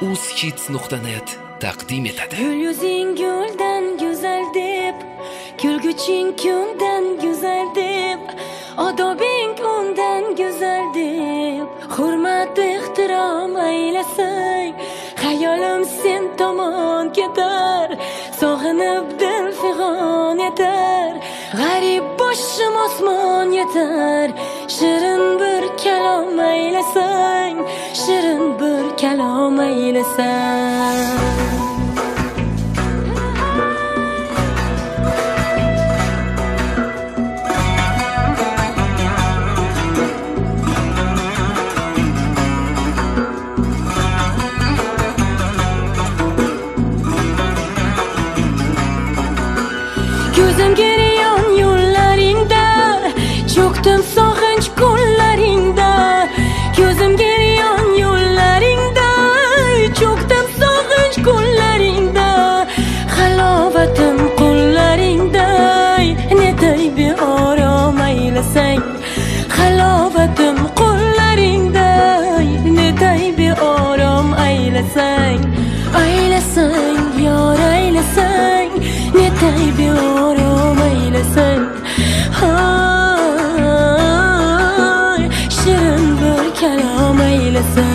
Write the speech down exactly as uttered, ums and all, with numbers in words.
uzhits nuqta net taqdim etadi. Gul yuzing guldan go'zal deb, kulguching kundan go'zal deb, odobing undan go'zal deb, hurmat ehtirom aylasang, xayolim sen tomon ketar, sog'inib dil fig'on etar, g'arib boshim osmon yetar, shirin bir kalom aylasang, shirin bir kalom aylasang. Ko'zim geriyon yo'llaringda, cho'kdim sog'inch kunlaringda. Ko'zim geriyon yo'llaringda, cho'kdim sog'inch kunlaringda. Halovatim qo'llaringda, netay beorom aylasang. Halovatim qo'llaringda, netay beorom aylasang. Aylasang, yor aylasang, netay beorom aylasang. Hay, shirin bir kalom aylasang.